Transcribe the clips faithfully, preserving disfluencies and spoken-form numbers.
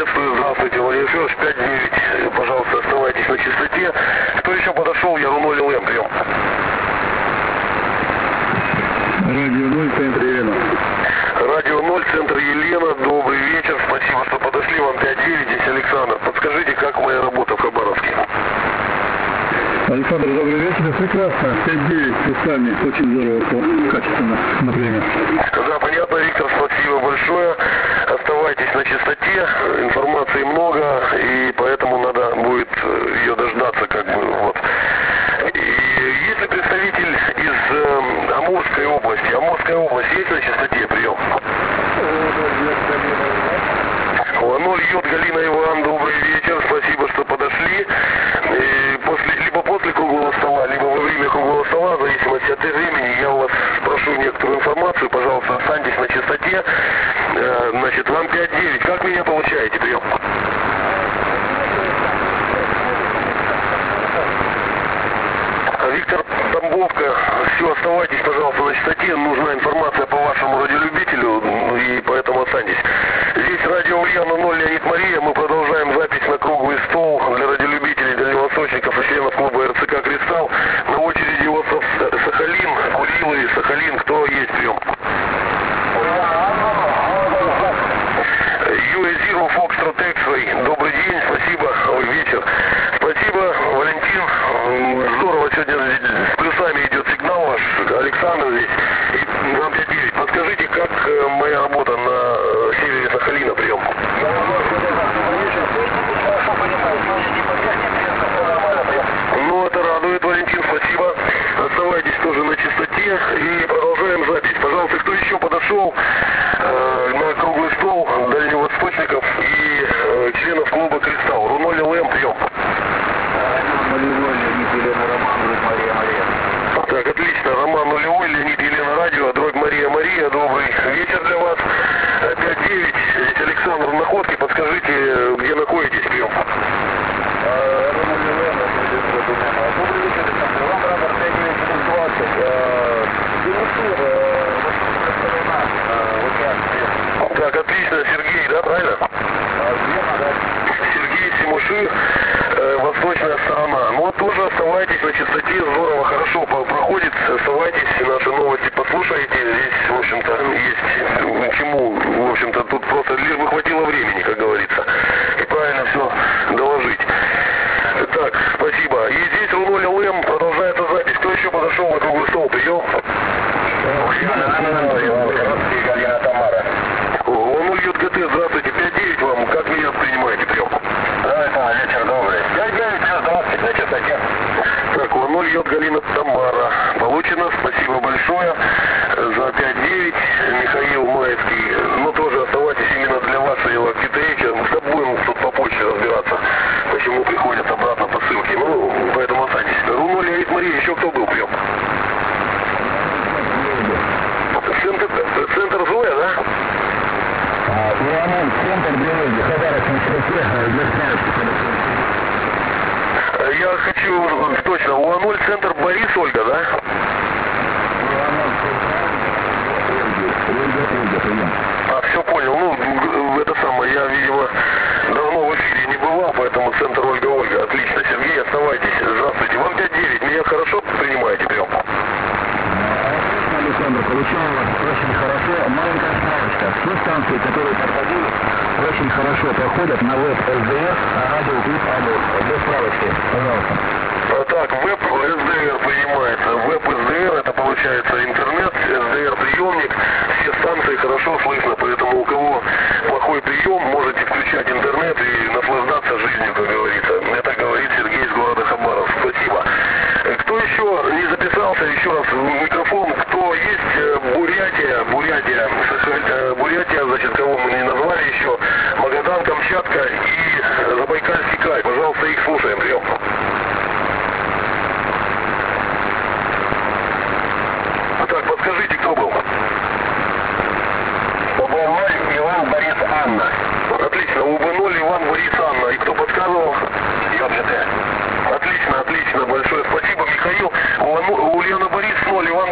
приветствую, здравствуйте, Владимир Федорович, пять девять, пожалуйста, оставайтесь на частоте. Кто еще подошел? Я ноль эл эм, прием. Радио ноль, центр Елена. Радио ноль, центр Елена, добрый вечер, спасибо, что подошли, вам пять девять, здесь Александр. Подскажите, как моя работа в Хабаровске? Александр, добрый вечер, прекрасно, пять девять, специальный, очень здорово, качественно, на время. Да, понятно, Виктор, спасибо большое. Оставайтесь на частоте, информации много, и поэтому надо будет ее дождаться, как бы, вот. И есть ли представитель из э, Амурской области? Амурская область есть на частоте, прием? ноль йод Галина Иван, добрый вечер, спасибо, что подошли. И после, либо после круглого стола, либо во время круглого стола, в зависимости от времени, я у вас спрошу некоторую информацию, пожалуйста, останьтесь на частоте. Значит, вам пять девять, как меня получаете, прием? Виктор Тамбовка, все, оставайтесь, пожалуйста, на частоте, нужна информация по вашему радиолюбителю, и поэтому останьтесь. Здесь радио Ульяна ноль, Леонид Мария, мы продолжаем запись на круглый стол для радиолюбителей, дальневосточников и членов клуба эр цэ ка «Кристалл». На очереди остров Сахалин, Курилы, Сахалин, кто есть, прием? ю эс зеро Foxtrot X-Ray, добрый день, спасибо, ой, вечер. Спасибо, Валентин, здорово, сегодня с плюсами идет сигнал ваш, Александр здесь, и вам пять девять. Подскажите, как моя работа на севере Сахалина, прием? Ну, это радует, Валентин, спасибо. Оставайтесь тоже на частоте и продолжаем запись. Пожалуйста, кто еще подошел э, на круглый стол дальневосточников и э, членов клуба «Кристалл»? ноль эл эм, прием. Так, отлично. Роман нулевой, Леонид, Елена, радио, дробь Мария, Мария. Добрый вечер для вас. пять девять, здесь Александр в находке. Подскажите, где находитесь, прием? Так, отлично. Сергей, да, правильно? Сергей Симуши, э, восточная сторона. Ну, тоже оставайтесь на частоте, здорово, хорошо проходит. Оставайтесь, наши новости послушайте. Здесь, в общем-то, есть чему, в общем-то, тут просто лишь бы хватило времени, как говорится. И правильно все доложить. Так, спасибо. И здесь у ноль эл эм продолжается запись. Кто еще подошел на круглый стол? Прием. ноль йод гэ тэ, здравствуйте, пять девять вам, как меня принимаете, прием? Здравствуйте, вечер добрый. пять девять, здравствуйте, на частоте. Так, ноль йод Галина Тамара, получено, спасибо большое за пять девять, Михаил Маевский, ну тоже оставайтесь именно для вашего активитейча, мы будем тут по почте разбираться, почему приходят обратно посылки, ну, поэтому останьтесь. ноль Леонид Мария, еще кто был, прием? Центр, центр ЗЛ, да? Я хочу, точно, у ноль центр Борис, Ольга, да? А, все понял, ну, это самое, я, видимо, давно в эфире не бывал, поэтому центр Ольга, Ольга, отлично, Сергей, оставайтесь, здравствуйте, вам пять девять, меня хорошо принимаете, прием? Александр, получаю вас очень хорошо. Маленькая справочка. Все станции, которые подходили, очень хорошо проходят на веб эс дэ эр, радио клуб Амур. Для справочки, пожалуйста. А так, веб эс дэ эр принимается. Веб эс дэ эр это получается интернет, эс дэ эр приемник. Все станции хорошо слышно, поэтому у кого плохой прием, можете включать интернет и наслаждаться жизнью, как говорится. Это говорит Сергей из города Хабаровск. Спасибо. Кто еще не записался, еще раз в микрофон, кто есть, Бурятия, Бурятия, Бурятия, значит, кого мы не назвали еще, Магадан, Камчатка и Забайкальский край, пожалуйста, их слушаем, прием. Так, подскажите, кто был? У бэ ноль Иван, Борис, Анна. Отлично, у бэ ноль Иван, Борис, Анна, и кто подсказывал? йод гэ тэ. Отлично, отлично, большое спасибо, Михаил. У Ульяна Борис, ноль, Иван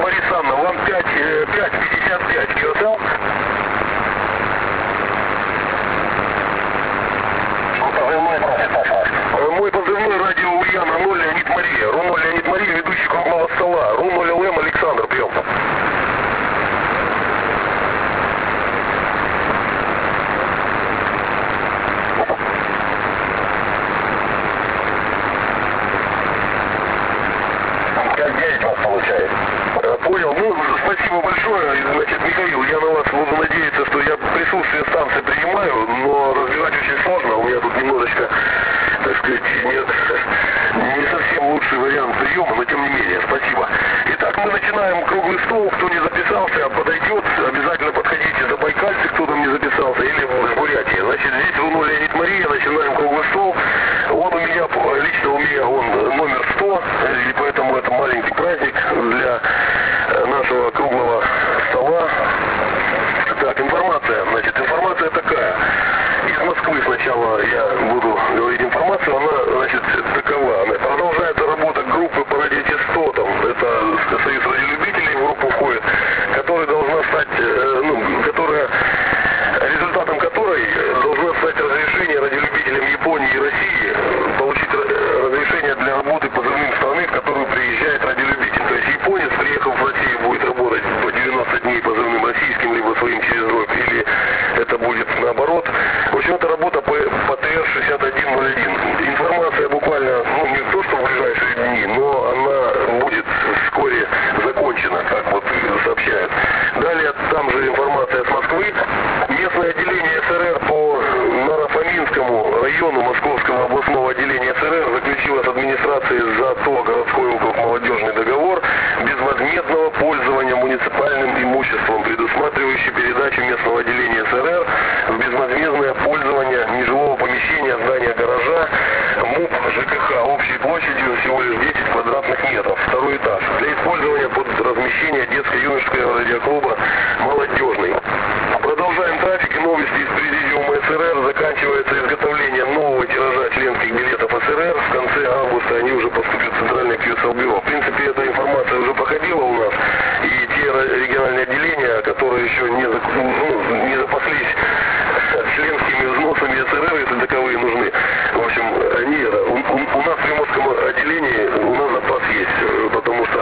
детско-юношеского радиоклуба «Молодежный». Продолжаем трафик и новости из президиума СРР. Заканчивается изготовление нового тиража членских билетов СРР. В конце августа они уже поступят в Центральное кью эс эл бюро. В принципе, эта информация уже проходила у нас. И те региональные отделения, которые еще не, зак... ну, не запаслись членскими взносами СРР, если таковые нужны. В общем, они, у, у, у нас в Приморском отделении у нас запас есть, потому что,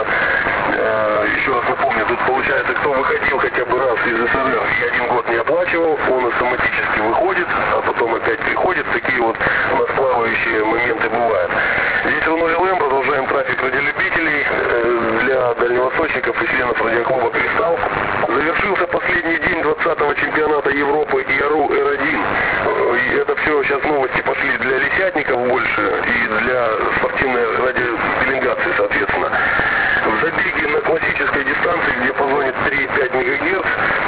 э, еще раз напомню, тут получается, кто выходил хотя бы раз из СРР и один год не оплачивал, он автоматически выходит, а потом опять приходит. Такие вот у нас плавающие моменты бывают. Здесь равно ЛМ, продолжаем трафик радиолюбителей э, для дальневосточников и членов радиоклуба «Кристалл». Завершился последний день двадцатого чемпионата Европы ИАРУ Эр один. И это все сейчас новости пошли для лисятников больше и для спортивной радиопеленгации, соответственно. В забеге на классической дистанции, где позвонит три и пять мегагерц,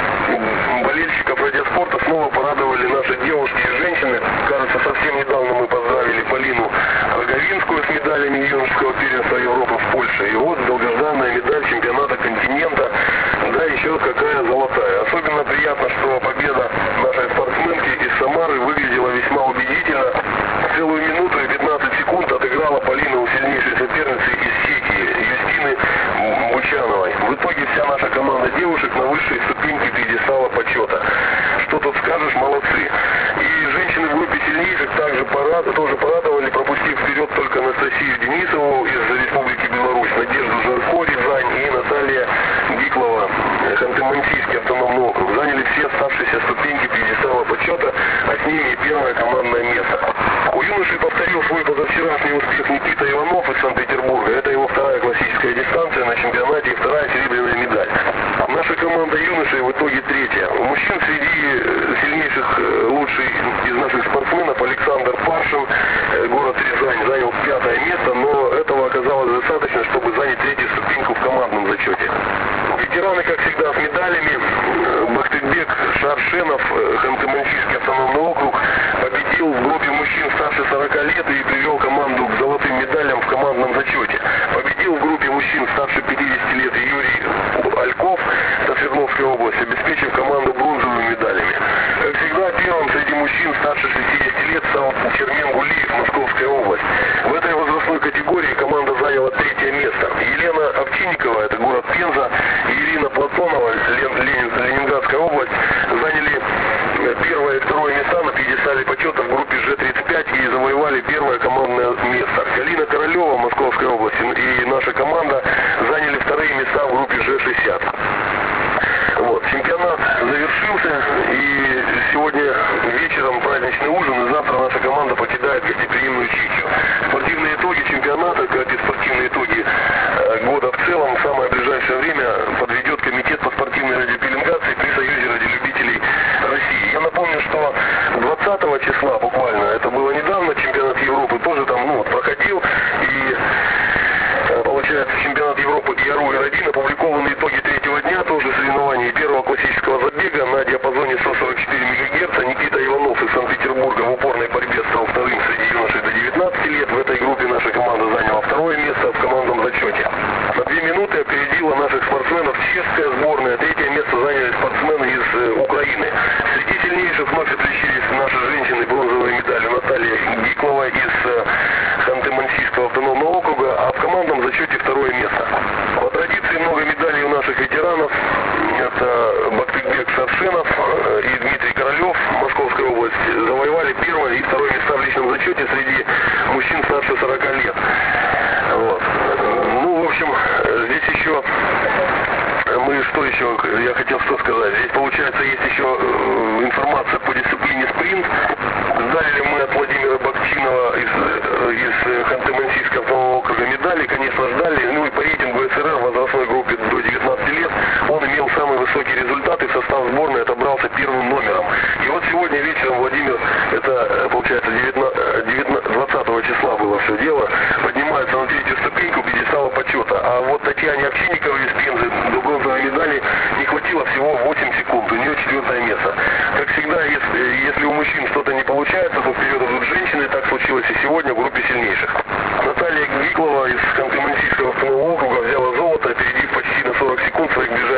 болельщиков радиоспорта снова порадовали наши девушки и женщины. Кажется, совсем недавно мы поздравили Полину Роговинскую с медалями юношеского первенства Европы в Польше. И вот долгожданная медаль чемпионата континента, да, еще какая золотая. Особенно приятно, что победа нашей спортсменки из Самары выглядела весьма убедительно. Целую минуту и пятнадцать секунд отыграла Полина у сильнейшей соперницы из Чехии, Юстины Бучановой. В итоге вся наша команда девушек на высшей ступеньке пьедестала почета. Что тут скажешь, молодцы. И женщины в группе сильнейших также порад, тоже порадовали, пропустив вперед только Анастасию Денисову из Республики Беларусь, Надежду Жарко, Рязань и Наталья Гиклова, Ханты-Мансийский автономный округ. Заняли все оставшиеся ступеньки пьедестала почета, а с ними и первое командное место. У юношей повторил свой позавчерашний успех Никита Иванов из Санкт-Петербурга. Это его вторая классическая дистанция на чемпионате и вторая серебряная медаль. Наша команда юношей в итоге третья. У мужчин среди сильнейших лучший из наших спортсменов Александр Паршин, город Рязань, занял пятое место, но этого оказалось достаточно, чтобы занять третью ступеньку в командном зачете. Ветераны, как всегда, с медалями. Бахтыбек Шаршенов, Ханты-Мансийский автономный округ, победил в группе мужчин старше сорока лет и привел команду к золотым медалям в командном зачете. Победил в группе мужчин старше пятидесяти лет Юрий Альков со Свердловской области, обеспечив команду бронзовыми медалями. Как всегда, первым среди мужчин старше шестидесяти лет стал Чермен Гулиев, Московская область. В этой возрастной категории команда заняла третье место. Елена Овчинникова, это город Пенза, и Ирина Платонова, Ленинградская область, заняли первое и второе места на пьедестале почета в группе Ж тридцать пять и завоевали первое командное место. Галина Королева, Московская область, и наша команда заняли вторые места в группе Ж шестьдесят. Вот, чемпионат завершился, и сегодня вечером праздничный ужин, и завтра наша команда покидает гостеприимную Чехию. Спортивные итоги чемпионата, как и спортивные итоги года в целом, в самое ближайшее время подведет комитет по спортивной радиопеленгации при Союзе радиолюбителей России. Я напомню, что двадцатого числа буквально, это было недавно, чемпионат Европы тоже там, ну, проходил, и получается чемпионат Европы ИАРУ Эр один, опубликованы итоги третьего дня, тоже соревнований первого классического забега на диапазоне сто сорок четыре мегагерца. Никита Иванов из Санкт-Петербурга в упорной борьбе стал вторым среди юношей до девятнадцати лет. В этой группе наша команда заняла второе место в командном зачете. На две минуты опередила наших спортсменов чешская сборная. Третье место заняли спортсмены из э, Украины. Среди сильнейших вновь отличились наши женщины бронзовой медалью Наталья Гиклова из э, Ханты-Мансийского автономного округа, а в командном зачете второе место. По традиции много медалей у наших ветеранов. Это Бахтыбек Шаршенов и Дмитрий Королев, Московская область, завоевали первое и второе места в личном зачете среди мужчин старше сорока лет. Вот. Ну, в общем, здесь еще мы что еще, я хотел что сказать, здесь получается есть еще информация по дисциплине спринт. Ждали ли мы от Владимира Бакчинова из, из Ханты-Мансийского автономного округа медали? Конечно, ждали. Ну и по рейтингу СРР в возрастной группе до девятнадцати лет он имел самый высокий результат и в состав сборной отобрался первым номером. И вот сегодня вечером Владимир, это получается двадцатого числа было все дело, поднимается на третью ступеньку пьедестала почета. А вот Татьяне Овчинниковой из Пензы до бронзовой медали не хватило всего восемь секунд. У нее четвертое место. Как всегда, если, если у мужчин что-то не получается, то вперед идут женщины. Так случилось и сегодня в группе сильнейших. Наталья Гиклова из Ханты-Мансийского автономного округа взяла золото, опередив почти на сорок секунд своих ближайших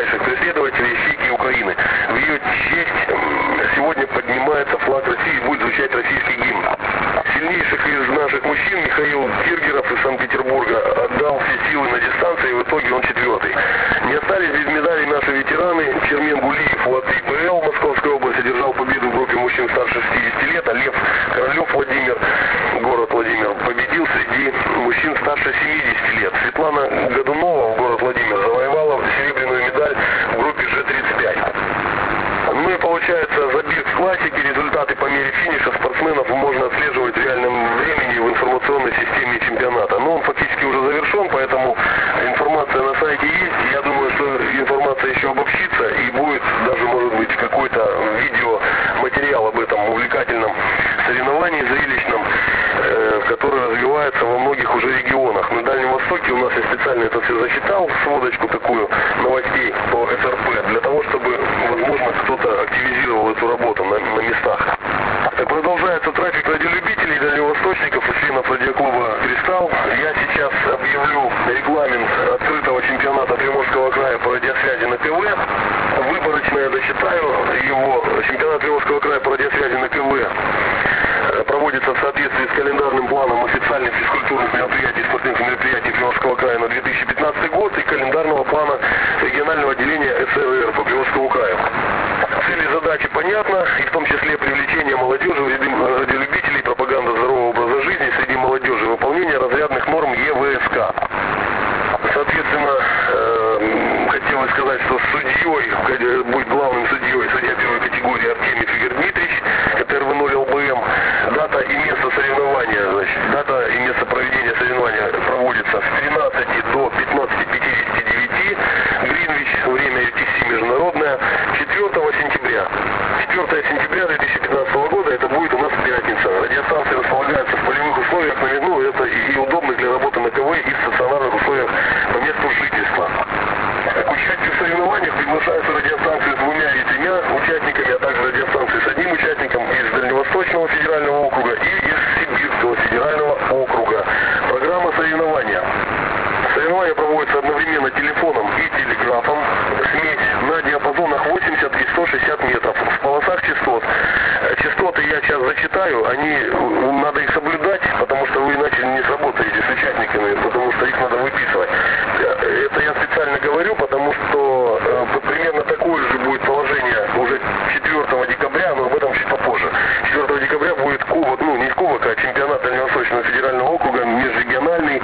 сказать, что судьей, будет главным судьей судья первой категории Артемий Игорь Дмитриевич, это эр вэ ноль эл бэ эм. Дата и место соревнования, значит, дата и место проведения соревнования проводится с тринадцати до пятнадцати пятидесяти девяти, Гринвич, время эр ти си международное, четвёртого сентября. четвёртого сентября две тысячи пятнадцатого года, это будет у нас пятница. Радиостанции располагаются в полевых условиях, на виду, это и удобно для работы на КВ и в стационарных условиях по месту жительства. К участию в соревнованиях приглашаются радиостанции с двумя и тремя участниками, а также радиостанции с одним участником из Дальневосточного федерального округа и из Сибирского федерального округа. Программа соревнования. Соревнования проводятся одновременно телефоном и телеграфом. Смесь на диапазонах восемьдесят и сто шестьдесят метров. В полосах частот. Частоты я сейчас зачитаю, они, надо их соблюдать, потому что вы иначе не сработаете с участниками, потому что их надо выписывать. Это я специально говорю, потому что э, примерно такое же будет положение уже четвёртого декабря, но об этом чуть попозже. четвёртого декабря будет кубок, ну не кубок, а чемпионат Дальневосточного федерального округа, межрегиональный,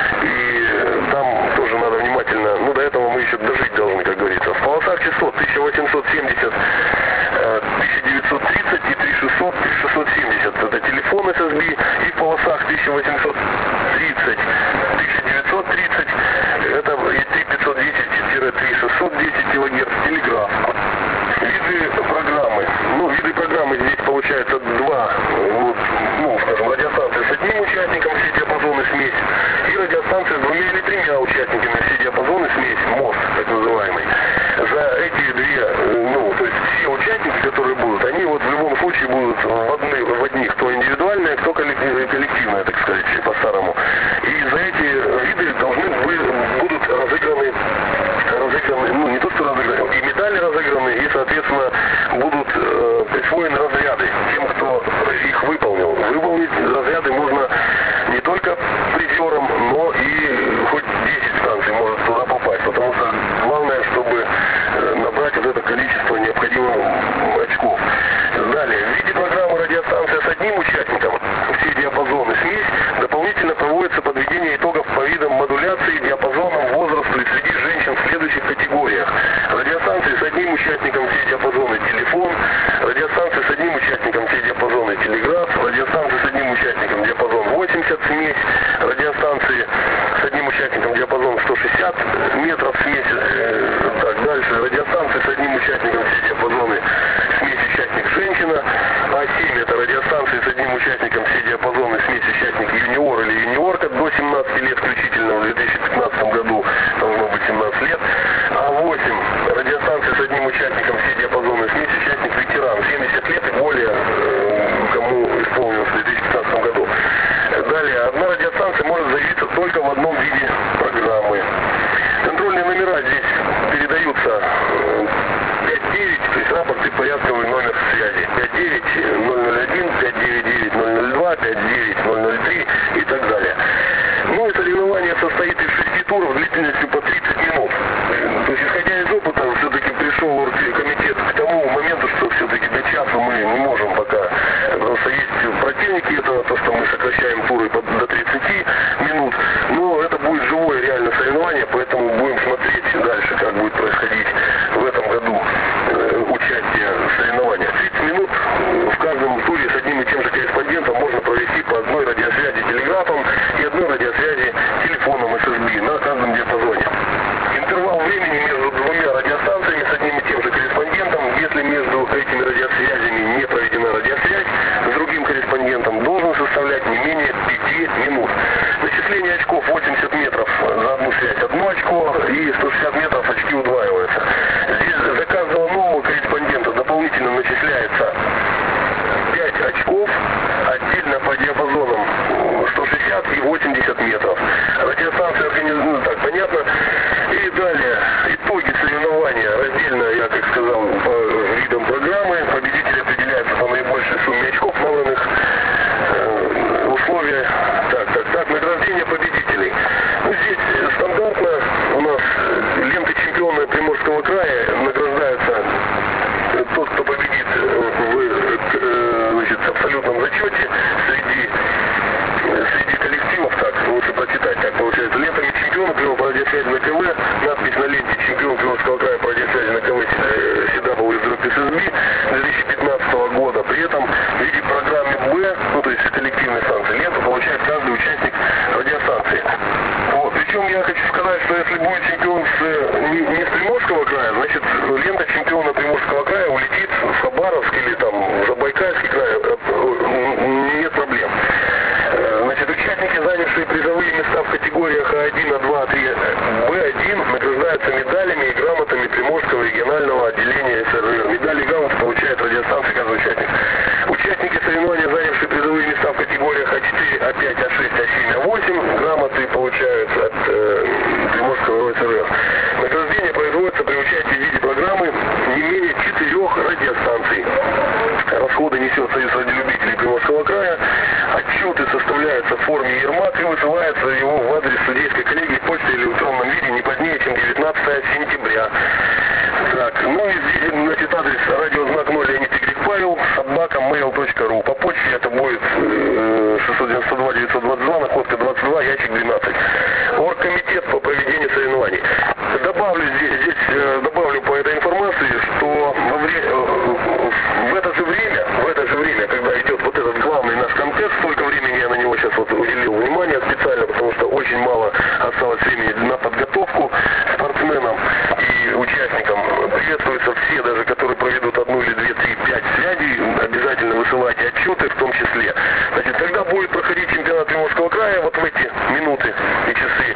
и там тоже надо внимательно, ну до этого мы еще дожить должны, как говорится. В полосах частот тысяча восемьсот семьдесят, тысяча девятьсот тридцать и три тысячи шестьсот, три тысячи шестьсот семьдесят, это телефон эс эс би, и в полосах тысяча восемьсот тридцать, тысяча девятьсот тридцать, это и три тысячи пятьсот десять - три тысячи шестьсот десять килогерц, телеграф. Виды программы. Ну, виды программы здесь получается два, вот, ну, скажем, радиостанции с одним участником, все диапазоны смесь, и радиостанции с двумя или тремя участниками, все диапазоны смесь, мост, так называемый. За эти две, ну, то есть все участники, которые будут, они вот в любом случае будут в, одни, в одних, кто индивидуальное, кто коллективное, так сказать, по-старому. И за эти виды должны быть, будут разыграны, разыграны, ну, не то что разыграны, и медали разыграны, и, соответственно, будут э, присвоены разряды тем, кто их выполнил. Выполнить разряды можно не только призерам, но и хоть десять станций может туда попасть, потому что главное, чтобы набрать вот это количество необходимых очков. Далее, в виде программы радиостанция с одним участником, все диапазоны смесь, дополнительно проводится подведение итогов по видам модуляции, диапазонам, возрасту и среди женщин в следующих категориях. Радиостанции с одним участником, все диапазоны телефон, радиостанции с одним участником, все диапазоны телеграф, радиостанции с одним участником, диапазон восемьдесят смесь, радиостанции с одним участником, диапазон сто шестьдесят метров смесь, э, так дальше, радиостанции с одним участником, все диапазоны смесь участник женщина, а семь это радиостанции с одним участником, все диапазоны смесь участник юниор или юниорка до семнадцати лет включительно, в две тысячи пятнадцатом году должно быть семнадцать лет, а восемь радиостанции с одним участником, все диапазоны смесь участник ветеран, семьдесят лет и более, э, кому исполнилось в две тысячи пятнадцатом году. Далее, одна радиостанция может заявиться только в одном виде программы. Контрольные номера здесь передаются пять девять, то есть рапорт и порядковый номер связи. пять девять ноль ноль один, пять девять девять ноль ноль два, пять девять ноль ноль три и так далее. Ну и соревнование состоит из шести туров длительностью по тридцать минут. То есть, исходя из опыта, все-таки пришел комитет значит, лента чемпиона Приморского края улетит в Хабаровск или там в Забайкальский край, нет проблем. Значит, участники, занявшие призовые места в категориях А один, А два, А три, Б один, награждаются медалями и грамотами Приморского регионального отделения СРР. Медали и грамоты получает радиостанция каждый участник. Участники соревнования, занявшие призовые места в категориях А четыре, А пять, А шесть, А семь, А восемь, грамоты получают от э, Приморского СРР. Награждение производится при участии в виде программы не менее четырех радиостанций. Расходы несет Союз радиолюбителей Приморского края. Отчеты составляются в форме Ермак и высылается его в адрес судейской коллегии почты или в электронном виде не позднее, чем девятнадцатого сентября. Так, ну и здесь, значит, адрес радиознак ноль Леонид Игорь Павел, собака mail точка ру. По почте это будет э, шестьсот девяносто два девятьсот двадцать два, находка двадцать два, ящик двенадцать. Оргкомитет по проведению соревнований. Добавлю здесь, здесь э, добавлю по этой информации, что во вре, э, в это же время, в это же время, когда идет вот этот главный наш контест, столько времени я на него сейчас вот уделил внимание специально, потому что очень мало осталось времени на подготовку спортсменам и участникам. Приветствуются все, даже которые проведут одну или две, три, пять связей, обязательно высылайте отчеты в том числе. Значит, когда будет проходить чемпионат Приморского края, вот в эти минуты и часы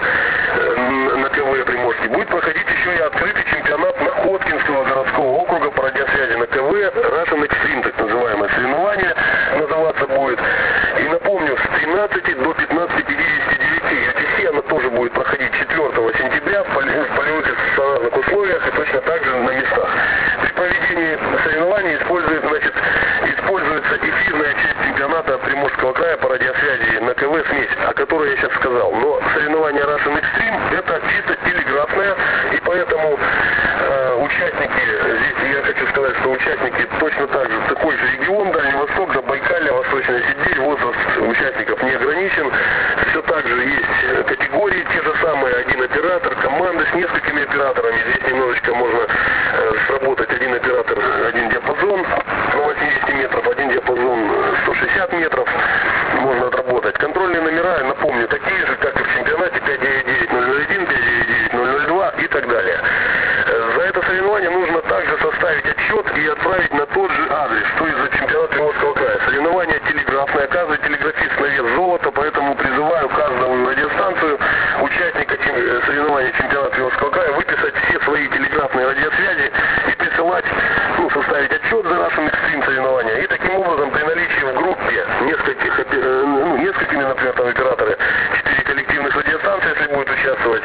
э, на КВ Приморский, будет проходить еще и открытый чемпионат Находкинского городского округа по радиосвязи на КВ, Russian Extreme, так называемое соревнование называться будет. И напомню, с тринадцати до пятнадцати пятидесяти девяти ю ти си она тоже будет проходить четвёртого сентября в полевых и стационарных условиях и точно так же на местах. При проведении соревнований использует, значит, используется эфирная часть чемпионата Приморского края по радиосвязи на КВ смесь, о которой я сейчас сказал. Но соревнования Russian Extreme это чисто телеграфная, и поэтому э, участники, здесь я хочу сказать, что участники точно так же, такой же регион, Дальний Восток, Забайкалье, Восточная Сибирь, возраст участников не ограничен. Все так же есть категории, те же самые, один оператор, команда с несколькими операторами. Здесь немножечко можно э, сработать один оператор, один диапазон на восемьдесят метров, один диапазон сто шестьдесят метров можно отработать. Контрольные номера, напомню, такие же, как и в чемпионате пять девять девять ноль ноль один, пять девять девять ноль ноль два и так далее. За это соревнование нужно также составить отчет и отправить на тот же адрес, что и за чемпионат Приморского края. Соревнование телеграфное, каждый телеграфист на вес золота, поэтому призываю каждую радиостанцию, участника соревнования чемпионата Приморского края, выписать все свои телеграфные радиосвязи и присылать, ну, составить отчет за Russian Extreme соревнования. И таким образом, при наличии в группе нескольких, ну, несколькими, например, там операторы, четыре коллективных радиостанции, если будет участвовать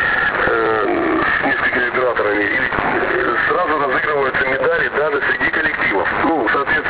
э, с несколькими операторами, или сразу разыгрываются медали даже среди коллективов. Ну, соответственно,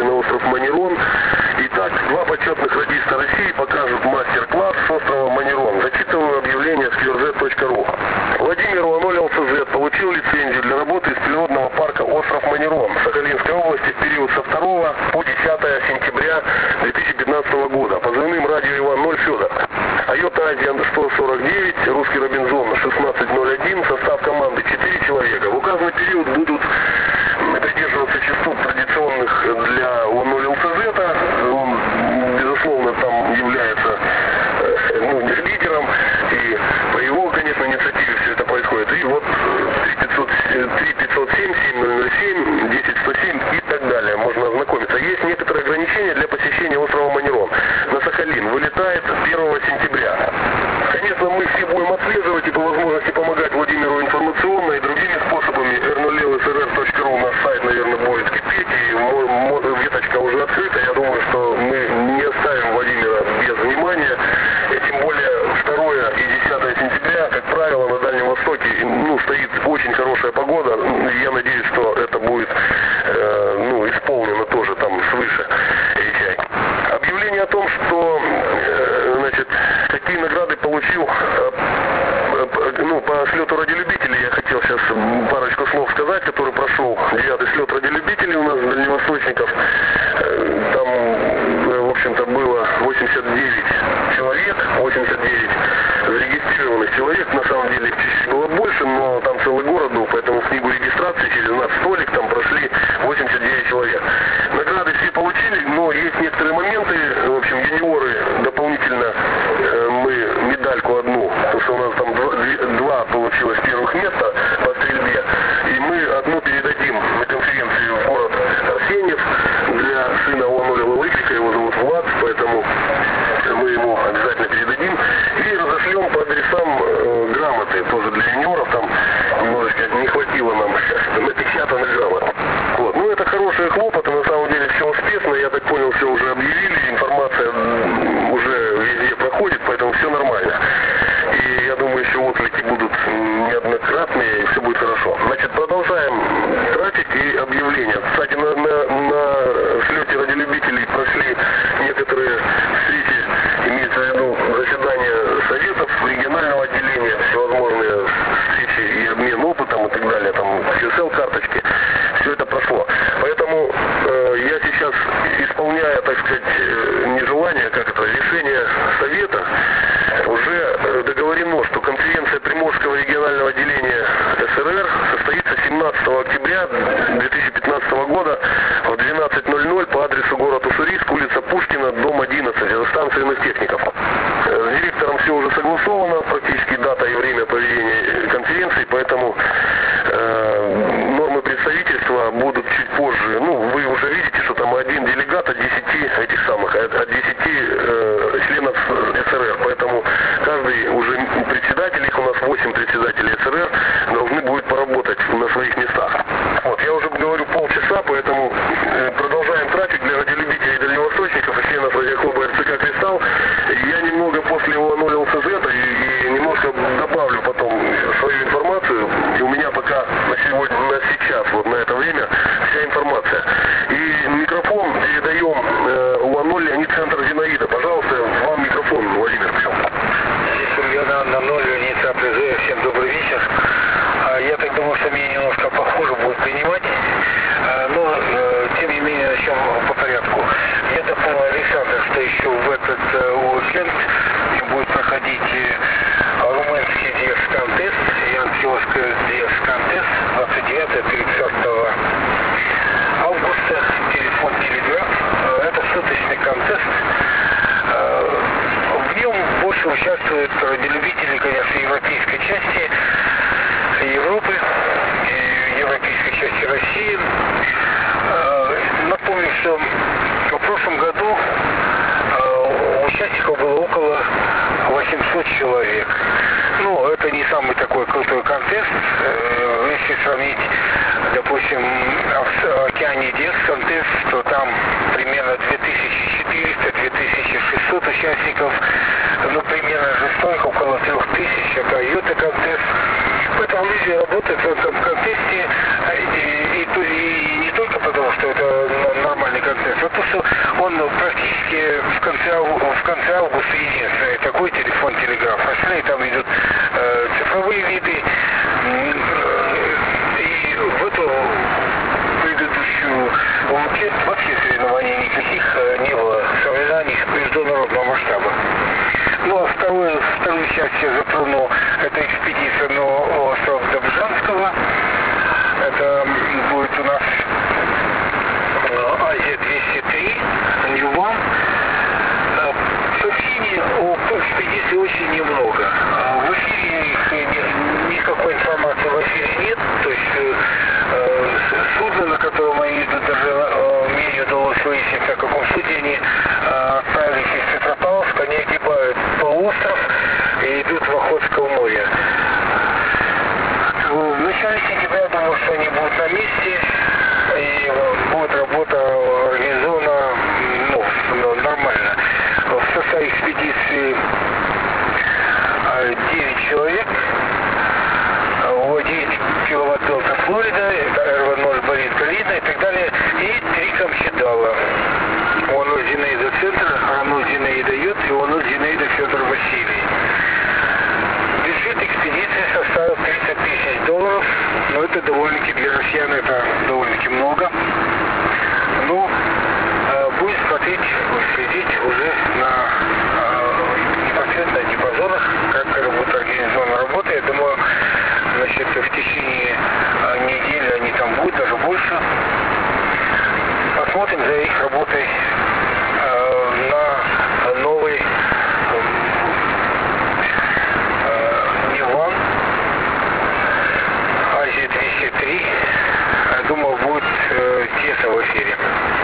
экспедиции на остров Манерон. Итак, два почетных радиста России покажут мастер-класс с острова Манерон. Зачитываю объявление с кью эр зет точка ру. Владимир Уаноль эл си зет получил лицензию для работы из природного парка остров Манерон Сахалинской области в период со второго по десятое сентября две тысячи пятнадцатого года. Позывным радио Иван ноль Федор. Айота Азия сто сорок девять, русский Робинзон шестнадцать ноль один, состав команды четыре человека. В указанный период будут придерживаться частот традиционных для Уаноль эл си зет. Он, безусловно, там является ну, лидером, и по его, конечно, инициативе все это происходит. И вот три пятьсот семь, семь ноль ноль семь, десять сто семь и так далее. Можно ознакомиться. Есть некоторые ограничения для посещения острова Манерон. На Сахалин вылетает первого сентября. Конечно, мы все будем отслеживать и по возможности помогать Владимиру информационно и другими способами. эр ноль эл эс эр эр точка ру наш сайт, наверное, будет кипеть, и веточка уже открыта. Я думаю, что мы не оставим Владимира без внимания. И тем более второе и десятое сентября, как правило, на Дальнем Востоке ну, стоит очень хорошая погода. Я надеюсь, что это будет э, ну, исполнено тоже там свыше речей. Объявление о том, что э, значит, какие награды получил э, э, ну, по слету радиолюбителей, я хотел сейчас парочку слов сказать, который прошел девятый слет радиолюбителей у нас, дальневосточников. Э, там, э, в общем-то, было восемьдесят девять человек, восемьдесят девять зарегистрированных человек, на самом деле их чуть-чуть было больше, но там целый город был, поэтому в книгу регистрации через наш столик там прошли восемьдесят девять человек. Награды все получили, но есть некоторые моменты, в общем, юниоры дополнительно э, мы медальку одну, потому что у нас там два, два получилось первых места по стрельбе, и мы одну передадим на конференции в город Арсеньев для сына Уаноля Лалыкрика, его зовут Влад, поэтому мы ему обязательно передадим и разошлем по адресам э, грамоты, тоже для юниоров, там немножечко не хватило нам напечатанных грамот. Вот. Ну это хорошие хлопоты, на самом деле все успешно, я так понял, все уже объявили, информация уже везде проходит, поэтому все нормально. И я думаю, еще отклики будут неоднократные, и все будет хорошо. Значит, продолжаем трафик и объявления. Кстати, на, на, на слете радиолюбителей прошли некоторые встречи, имеется в виду заседания советов регионального отделения, всевозможные встречи и обмен опытом и так далее, там кью эс эл-карточки, все это прошло. Поэтому э, я сейчас, исполняя, так сказать, нежелание, как это, решение совета, уже договорено, что конференция Приморского регионального отделения эс эр эр состоится семнадцатого октября две тысячи пятнадцатого года в двенадцать ноль ноль по адресу город Уссурийск, улица Пушкина, дом одиннадцать, это станция иных техников. С директором все уже согласовано, практически дата и время проведения конференции, поэтому э, нормы представительства будут чуть позже. Ну, вы уже видите, что там один делегат от десяти этих самых, от десяти э, членов эс эр эр, поэтому каждый уже председатель, их у нас восемь председателей эс эр эр, должны будут поработать на своих местах. Вот, я уже говорю полчаса, поэтому продолжаем трафик для радиолюбителей дальневосточников и членов радиоклуба эр цэ ка «Кристалл». Я немного после Уаноль эл си зет и, и немножко добавлю потом свою информацию. И у меня пока на сегодня, на сейчас, вот на это время, вся информация. И микрофон передаем э, Уаноль, они центр Зинаида. Пожалуйста, вам микрофон, Владимир. На, на ноль, Леонид Призы, всем добрый вечер. Я так думаю, что меня немножко похуже будет принимать, но тем не менее начнем по порядку. Я дополнил Александр, что еще в этот уикенд будет проходить румынский ди эс-контест и антиосский ди эс-контест двадцать девятого тридцатого августа, телефон Телеграф. Это суточный контест. В нем больше участвуют радиолюбители, конечно, европейской части Европы, и европейской части России. Напомню, что в прошлом году участников было около восьмисот человек. Ну, это не самый такой крутой контест. Если сравнить, допустим, в океане ди эс-контест, то там примерно две тысячи четыреста — две тысячи шестьсот участников. Ну, примерно жестоких около трех тысяч. Это Айота-контест. Поэтому люди работают в этом контесте, и, и, и, и не только потому, что это нормальный контест, части затрону, это экспедиция на остров Добжанского. Это будет у нас Азия двести три, Ньюван. Сообщений о экспедиции очень немного. В эфире их, никакой информации в эфире нет. То есть э, судно, на котором они идут, даже э, мне не удалось выяснить, на каком суде они э, отправились из Петропавловска, они огибают полуостров и идут в Охотское море. В начале сентября, думаю, что они будут на месте, и будет работа организована, ну, нормально. В составе экспедиции девять человек, девять киловатт Делта Флорида, эр вэ ноль Борис Галина и так далее, и три Камчедала. Онул Зинаида Центр, Ранул Зинаида Ют и Онул Зинаида Федор Василий. Бюджет экспедиции составил тридцать тысяч долларов, но это довольно-таки для россиян это довольно-таки много. Ну, будем смотреть, следить уже на э, непосредственно на диапазонах, как будет организована работа. Я думаю, значит, в течение э, недели они там будут, даже больше. Посмотрим за их работой э, на новый э, Ниван, Азия двести три. Я думаю, будет э, тесно в эфире.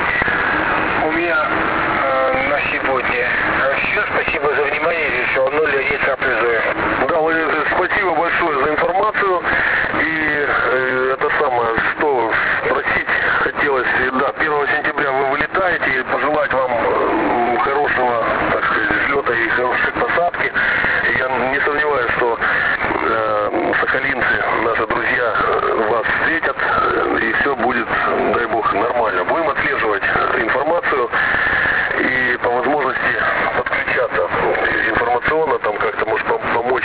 У меня э, на сегодня все. Спасибо за внимание. Здесь все равно Леонид Цаплизоев. Да, Владимир, спасибо большое за информацию. И э, это самое, что спросить хотелось, да, первого сентября вы вылетаете, и пожелать вам э, хорошего, так сказать, взлета и хорошей посадки. И я не сомневаюсь, что э, сахалинцы, наши друзья, вас встретят, и все будет, дай бог, нормально. Будем отслеживать информацию и по возможности подключаться информационно, там как-то может помочь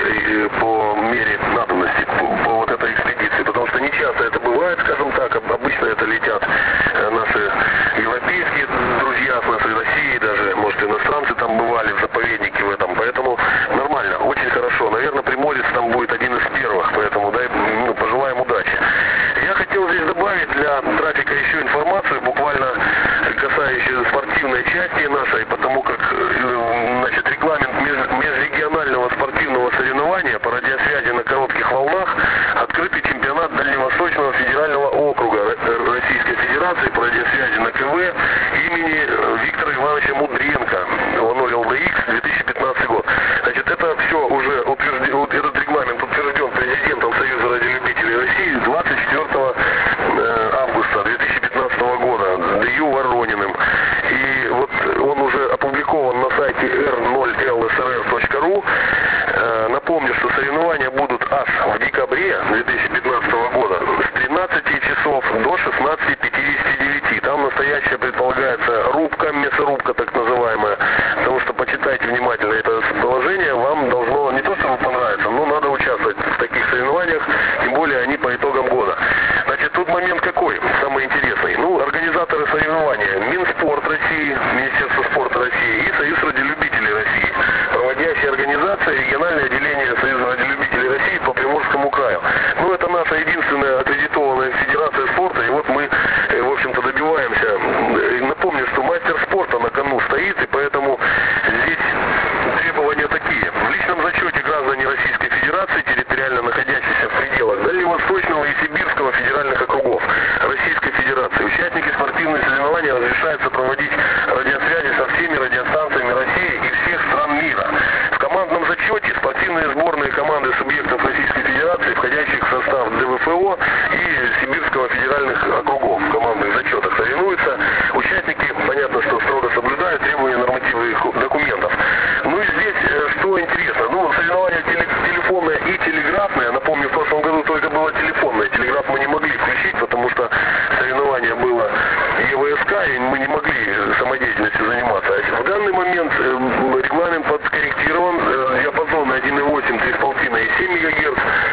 по мере надобности по, по вот этой экспедиции, потому что не часто это бывает, скажем так, обычно это летят наши европейские друзья с нашей России, даже, может, иностранцы там бывали в заповеднике в этом, поэтому нормально, очень хорошо. Наверное, Приморец там будет один из первых, поэтому дай, ну, пожелаем удачи. Я хотел здесь добавить для трафика еще информацию, буквально касающуюся спортивной части нашей, потому как, значит, регламент межрегионального спортивного соревнования по радиосвязи на коротких волнах, открытый чемпионат Дальневосточного федерального округа Российской Федерации по радиосвязи на КВ имени Виктора Ивановича Мудренко, ОНОЛь эл дэ икс, две тысячи пятнадцатый год. Значит, это все уже утвержден, этот регламент утвержден президентом Союза радиолюбителей России двадцать четвёртого августа две тысячи пятнадцатого года Д.Ю. Ворониным. И вот он уже опубликован на сайте эр ноль эл эс эр эр точка ру. Напомню, что соревнования будут аж в декабре две тысячи пятнадцатого года с тринадцати часов до шестнадцати пятидесяти девяти. Там настоящая предполагается рубка, мясорубка так называемая. Потому что почитайте внимательно это положение, вам должно не то чтобы понравиться, но надо участвовать в таких соревнованиях, тем более они по итогам года. Значит, тут момент какой, самый интересный. Ну, организаторы соревнования Минспорт России, Министерство спорта России и Союз радиолюбителей России, проводящая организация, региональное отделение Союза радиолюбителей России по Приморскому краю. Ну, это наша единственная аккредитованная федерация спорта, и вот мы, в общем-то, добиваемся. Напомню, что мастер спорта на кону стоит, и поэтому здесь требования такие. В личном зачете граждане Российской Федерации, территориально находящиеся в пределах Дальневосточного и Сибирского федеральных округов Российской Федерации, участники спортивных соревнований разрешается проводить радиосвязи со всеми радиостанциями России и всех стран мира. В командном зачете спортивные сборные команды субъектов Российской Федерации, входящих в состав дэ вэ эф о и Сибирского федеральных округов, в командных зачетах соревнуются. Участники, понятно, что строго соблюдают требования нормативных документов. Ну и здесь, что интересно, ну, соревнования телефонное и телеграфное, напомню, в прошлом году только было телефонное, телеграф мы не могли включить, потому что соревнование было е вэ эс ка, и мы не могли самодеятельностью заниматься. В данный момент регламент подкорректирован, диапазон один и восемь, три с половиной и семь мегагерц.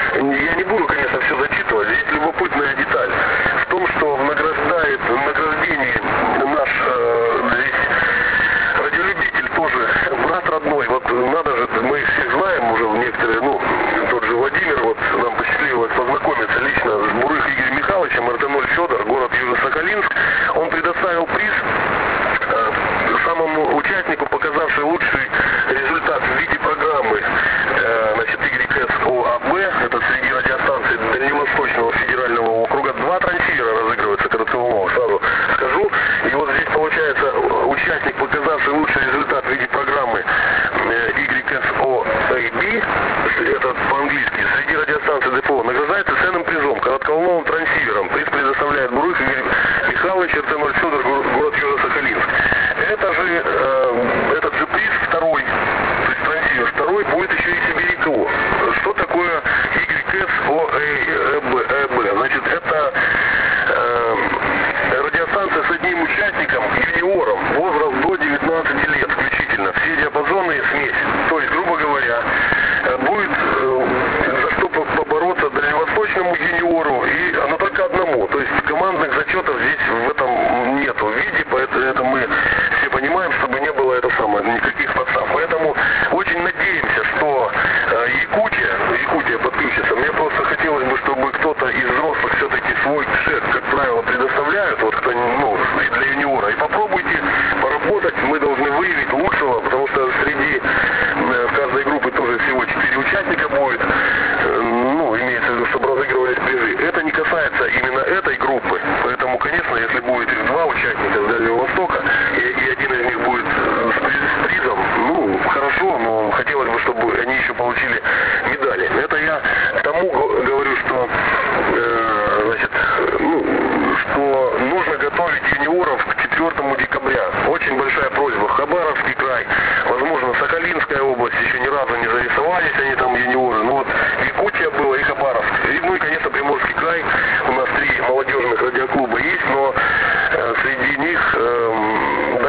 Я не буду, конечно, все зачитывать, есть любопытная деталь в том, что награждает в награждении наш э, здесь радиолюбитель тоже брат родной. Вот надо же, мы их всех знаем,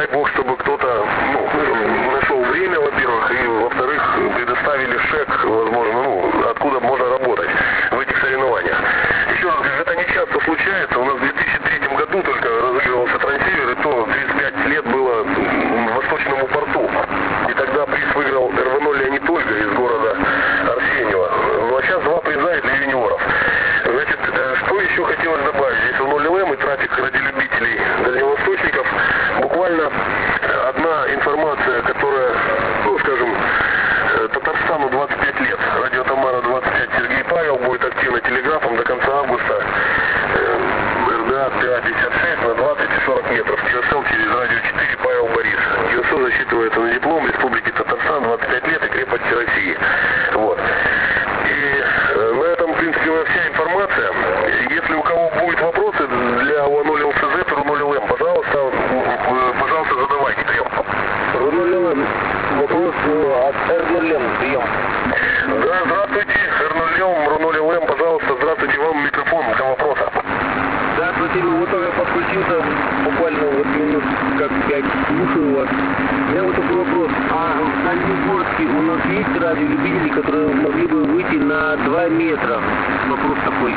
бог, чтобы кто-то ну, нашел время, во-первых, и во-вторых, предоставили шек, возможно, ну, откуда можно работать в этих соревнованиях. Еще раз говорю, это не часто случается. У нас в две тысячи третьем году только разыгрывался трансивер, и то тридцать пять лет было в Восточному порту. И тогда приз выиграл эр вэ ноль Леонид Ольга из города Арсеньево. Ну а сейчас два приза для юниоров. Значит, что еще хотелось добавить? Здесь в ноль эл эм и трафик радиолюбителей дальневосточников. Буквально одна информация, которая, ну скажем, Татарстану двадцать пять лет, радио Тамара двадцать пять, Сергей Павел будет активно телеграфом до конца августа. эр дэ а пять пятьдесят шесть на двадцать и сорок метров. ки эс эл через радио четыре Павел Борис. ки эс эл засчитывается на диплом Республики Татарстан, двадцать пять лет и крепости России. Вот. И на этом, в принципе, вся информация. Если у кого будут вопросы для эр ноль эл си зет, эр ноль эл эм, пожалуйста, пожалуйста, задавайте. Прием. эр ноль эл эм, вопрос от эр ноль эм, прием. Да, здравствуйте, эр ноль эм, эр ноль эл эм, пожалуйста, здравствуйте, вам микрофон для вопроса. Да, спасибо, вот только подключился, буквально вот минут как пять, слушаю вас. У меня вот такой вопрос, а в Дальнегорске у нас есть радиолюбители, которые могли бы выйти на два метра? Вопрос такой.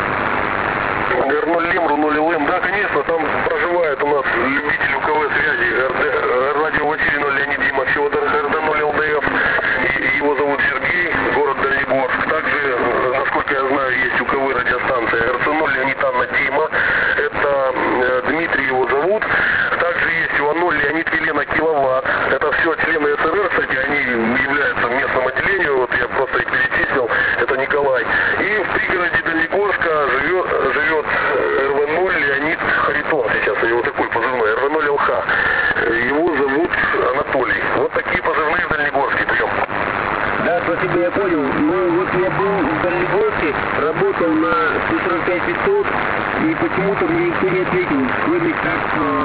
эр ноль эм, эр ноль эл эм, да, конечно, там проживает у нас любитель ю ка вэ связи, радио Васильевна Леонид Дима Федор, эр дэ ноль эл дэ эф, и его зовут Сергей, город Дальнегорск. Также, насколько я знаю, есть ю ка вэ радиостанция эр цэ ноль Леонид Анна Дима, это э, Дмитрий его зовут. Также есть ю а ноль Леонид Елена Киловатт, это все члены эс эр эр, кстати, они являются местным отделением, вот я просто их перечислил, это Николай. И в пригороде Дальнегорска живет, живет эр вэ ноль Леонид Харитон, сейчас у него такой позывной, эр вэ ноль эл ха. Его зовут Анатолий. Вот такие позывные в Дальнегорске. Прием. Да, спасибо, я понял. Ну вот я был в Дальнегорске, работал на сто сорок пять пятьсот, и почему-то мне никто не ответил, кроме как...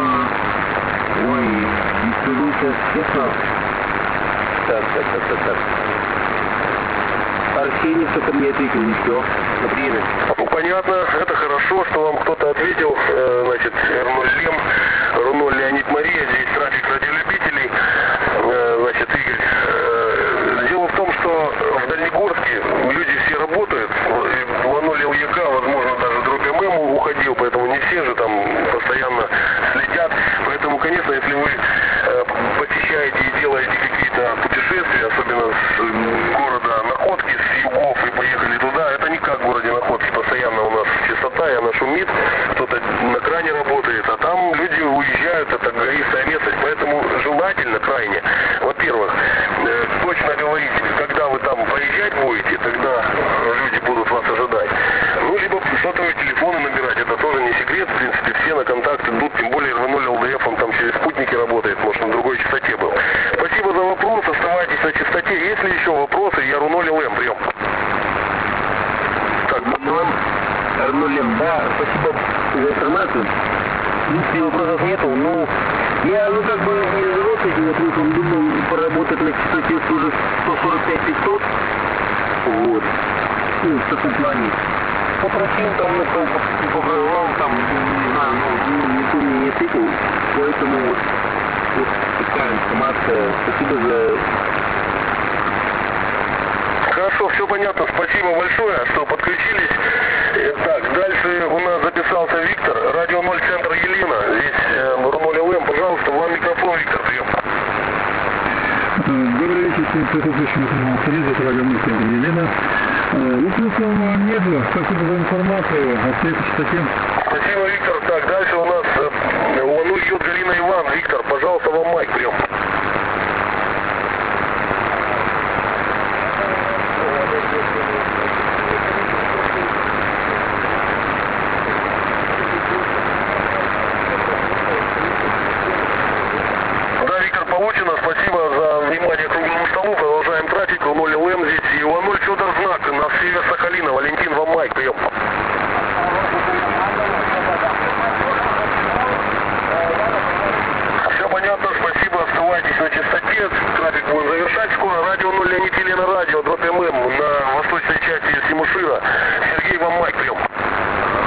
Э... Ой, не скажу сейчас честно. Так, так, так, так, так. Арсений только мне ответил, и все. Например. Ну, понятно, это хорошо, что вам кто-то ответил. Э, значит, эр ноль эм, эр ноль Леонид Мария, здесь трафик радиолюбителей. Э, значит, Игорь. Э, дело в том, что в Дальнегорске люди все работают. эр ноль эл е ка, возможно, даже друг эм эм уходил, поэтому не все же там постоянно следят. Поэтому, конечно, если вы э, посещаете и делаете какие-то путешествия, особенно с города Находки, с югов, и поехали туда, это не как в городе Находки, постоянно у нас чистота, и она шумит, кто-то на кране работает, а там люди уезжают, это гористая местность, поэтому желательно крайне, во-первых, э, точно говорить, когда вы там поезжать будете, тогда люди будут вас ожидать. Ну, либо сотовые телефоны набирать, это тоже не секрет, в принципе, все на контакт идут, тем более эр вэ ноль эл дэ эф, он там через спутники работает, может, на другой частоте был. Спасибо за вопрос, оставайтесь на частоте. Если еще вопросы, я эр ноль эл эм, прием. Так, эр ноль эм, да, спасибо за информацию. В принципе, вопросов нету, но я, ну, как бы не разобрался с этим вопросом, думал поработать на частоте уже сто сорок пять пятьсот. Вот. Ну, в таком плане. Попросил там, ну, попробовал, там, не знаю, ну, никто мне не ответил, поэтому вот, вот такая информация. Спасибо за... Хорошо, все понятно, спасибо большое, что подключились. Так, дальше у нас записался Виктор, радио ноль, центр Елена. Здесь эр ноль эл эм, пожалуйста, вам микрофон, Виктор, прием. Добрый вечер, предыдущий микрофон Фарид, это радио ноль, центр Елена. Вопросов нет, спасибо за информацию, остается частоте. Спасибо, Виктор. Так, дальше у нас Лану идет Галина Иван. Виктор, пожалуйста, вам майк, прием. Да, Виктор, получено. Спасибо за внимание к круглому столу. Продолжаем трафик. эр ноль эл эм здесь. И эр ноль Федор Знак. На север Сахалина. Валентин, вам майк, прием. Все понятно, спасибо. Оставайтесь на частоте. Трафик будем завершать скоро. Радио ноль Леонид Елена Радио, дробь эм эм на восточной части Симушира. Сергей, вам майк, прием.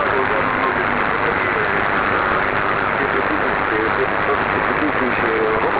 Вопрос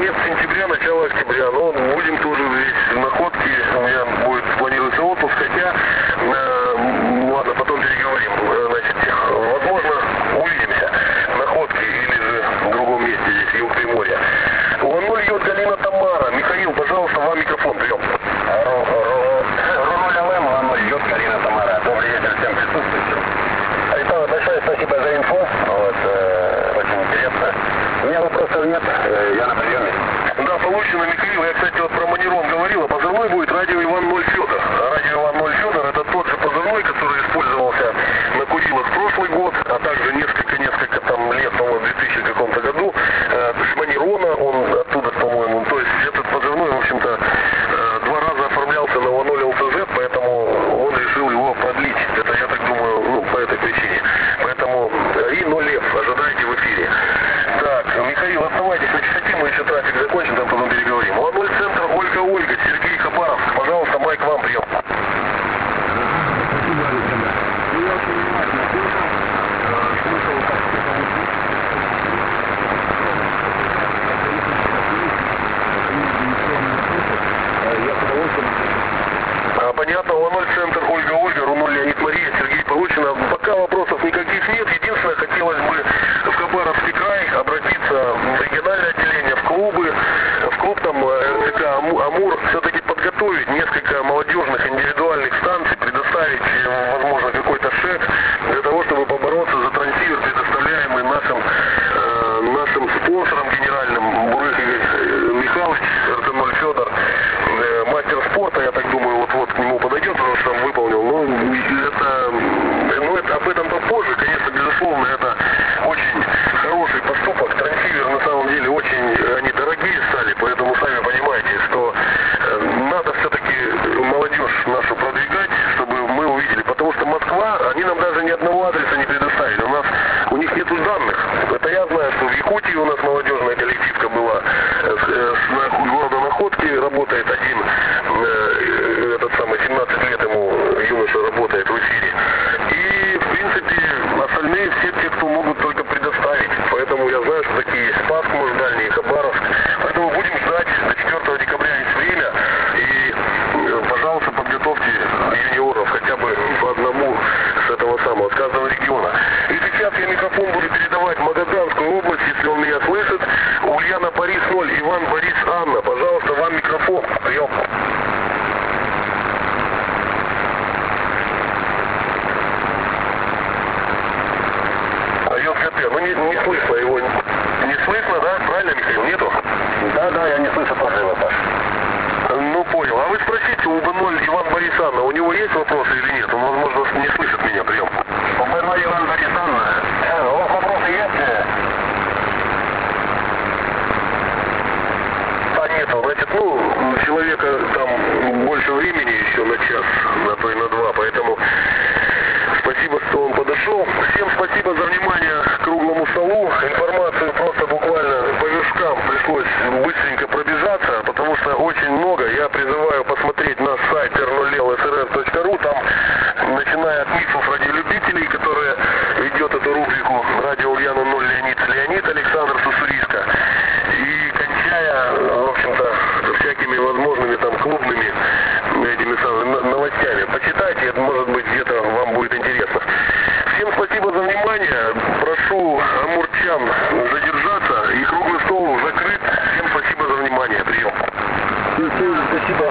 конец сентября, начало октября. Но будем тоже здесь находки. У меня будет планируется отпуск, хотя, э, ладно, потом переговорим. Значит, возможно, увидимся. Находки или же в другом месте здесь, юг Приморья. Лануль льет Галина Тамара. Михаил, пожалуйста, вам микрофон. Прием. Рунуль ЛМ, Лануль льет Галина Тамара. Добрый вечер всем присутствующим. Александр, большое спасибо за инфо. Вот, э, очень интересно. У меня вопросов нет, э, я на приеме. Да, получено, Михаил. Я, кстати, вот про манерон говорил, а позывной будет радио Иван ноль Федор. Радио Иван ноль Федор это тот же позывной, который использовался на Курилах в прошлый год, а также несколько-несколько там лет, по-моему, в две тысячи каком-то году. Э, с манерона он оттуда, по-моему, то есть этот позывной, в общем-то, э, два раза оформлялся на Лануль ЛТЗ, поэтому он решил его продлить. Это, я так думаю, ну, по этой причине. Поэтому и ноль Ф ожидайте в эфире. Так, Михаил, оставайтесь на частоте, мы еще трафик закончим, там потом переговорим. Лануль центр, Ольга Ольга, Сергей Хабаровск. Пожалуйста, майк вам, прием. Спасибо, Александр. Ну, я очень внимательно слушал. Э, слушал, как я с удовольствием. А, понятно, Лануль центр, Ольга Ольга, Рунуль Леонид Мария, Сергей получено. Пока вопросов никаких нет. Единственное, хотелось бы в Хабаровский край обратиться в региональное отделение, в клубы, в клуб там эр тэ ка «Амур», все-таки подготовить несколько молодежных индивидуальных станций, предоставить, возможно, какой-то шек для того, чтобы побороться за трансивер, предоставляемый нашим, э, нашим спонсором генеральным Бурых Игорь Михайлович, эр тэ ноль Федор, э, мастер спорта, я так думаю, вот-вот к нему подойдет, потому что он выполнил. Но это, ну, это об этом попозже, конечно, безусловно, это очень хороший поступок. Трансивер на самом деле очень, они дорогие стали, поэтому сами понимаете, что э, надо все-таки молодежь нашу продвигать, чтобы мы увидели, потому что Москва, они нам даже ни одного адреса не предоставили, у нас, у них нету данных. Это я знаю, что в Якутии у нас молодежная коллективка была, э, с, с города Находки работает один, э, этот самый, семнадцать лет ему юноша работает в эфире. И, в принципе, остальные все те, кто могут только предоставить. Поэтому я знаю, что такие есть Спасск, может, дальний, Хабаровск. Поэтому будем ждать до четвёртого декабря есть время. И, пожалуйста, подготовьте юниоров хотя бы по одному с этого самого, с каждого региона. И сейчас я микрофон буду передавать в Магаданскую область, если он меня слышит. Ульяна Борис ноль, Иван Борис Анна. Пожалуйста, вам микрофон. Прием. Ну не, не слышно его, не слышно, да? Правильно, Михаил? Нету? Да, да, я не слышу прорыва, Паш. Ну понял. А вы спросите у бэ ноль Иван Борис Анна, у него есть вопросы или нет? Он, возможно, не слышит меня. Прием. У бэ ноль Иван Борис Анна. Э, у вас вопросы есть? А нету, значит, ну, у человека там больше времени еще на час, на то и на два, поэтому спасибо, что он подошел. Всем спасибо за внимание к круглому столу. Информацию просто буквально по вершкам пришлось быстренько пробежаться, потому что очень много. Я призываю посмотреть наш сайт эр ноль эл эс эр эр точка ру. Там, начиная от мифов радиолюбителей, которая ведет эту рубрику «Радио Ульяна ноль Леонид Леонид Александр Сусурийска», и кончая, в общем-то, всякими возможными там клубными этими самыми новостями. Почитайте, это может быть где-то вам будет интересно. Всем спасибо за внимание. Прошу амурчан задержаться. И круглый стол закрыт. Всем спасибо за внимание. Прием. Спасибо.